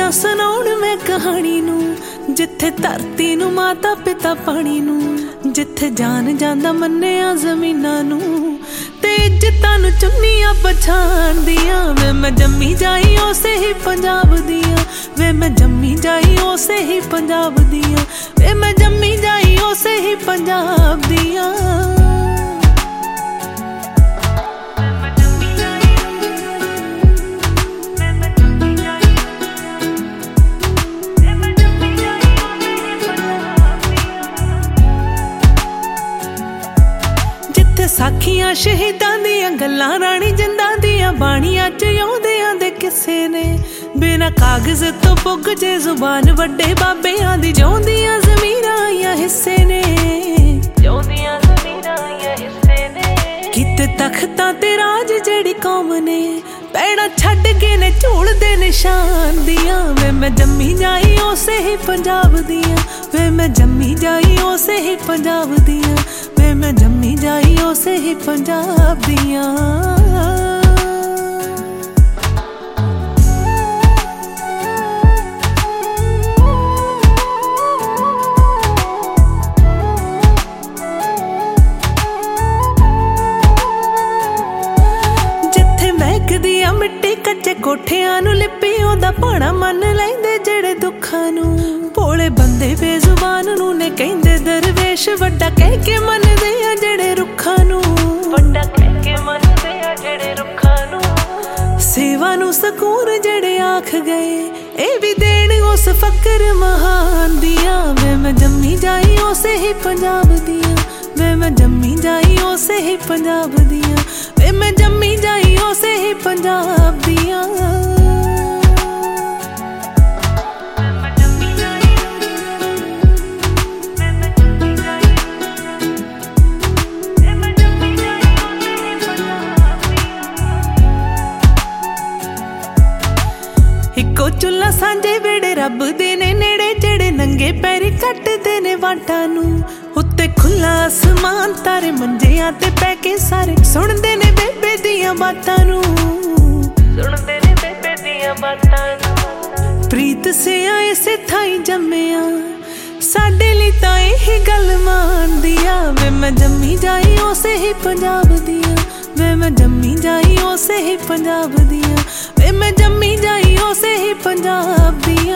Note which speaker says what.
Speaker 1: ना सुनाउण मैं कहानी नू, जिथे धरती नू माता पिता पानी नू, जिथे जान जांदा मन्निया जमीनां नू, ते इज्जतां नू चुन्नियां पछाणदियां। वे मैं जम्मी जाई उसे ही पंजाब दियां, वे मैं जम्मी जाई उसे ही पंजाब दियां, वे मैं जम्मी जाई उसे ही पंजाब दियां। साखियां शहीदां दियां गल्लां राणी जिंदां दियां बाणियां च आउंदियां दे किस्से ने, बिना कागज तो पुग जे जुबान वड्डे बाबेयां दी जिउंदियां ज़मीरां आईयां हिस्से ने, जिउंदियां ज़मीरां आईयां हिस्से ने। किते तख्तां ते राज जेड़ी कौम ने, पैड़ा छड्ड के ने झूलदे निशान दियां। वे मैं जम्मी जाई उसे ही पंजाब दियां, वे मैं जम्मी जाई उसे ही पंजाब दियां, वे मैं जम्मी जाई उसे ही पंजाब दियां। जिथे महकदियां मिट्टी कच्चे कोठियां नू लिपी ओदा भाणा मन लैंदे जेड़े दुखां नू, भोले बंदे बेजुबान नू ने कहंदे दरवेश वड्डा कह के मनदे आ जेड़े रुखां नू, वड्डा कह के मनदे आ जेड़े रुखां नू। सेवा नू सकून जेड़े आख गए ए भी देण उस फकर महान दियां। वे मैं जम्मी जाई उसे ही पंजाब दियां, वे मैं जम्मी जाई उसे ही पंजाब दियां, वे मैं जम्मी जाई उसे ही पंजाब दियां। इको चुल्ला सांझे वेड़े रब दे ने नेड़े, जेड़े नंगे पैरी कटदे ने वाटां नू, उत्ते खुला आसमान तारे मंजियां ते पै के सारे सुणदे ने बेबे दियां बातां नू, सुणदे ने बेबे दियां बातां नू। प्रीत से आए से थाई जम्मिया साडे लई तां इही गल मान दिया। वे मैं जम्मी जाई उसे ही पंजाब दियां, वे मैं जम्मी जाई उसे ही पंजाब दियां, वे मैं जम्मी जाई उसे ही पंजाब दियां।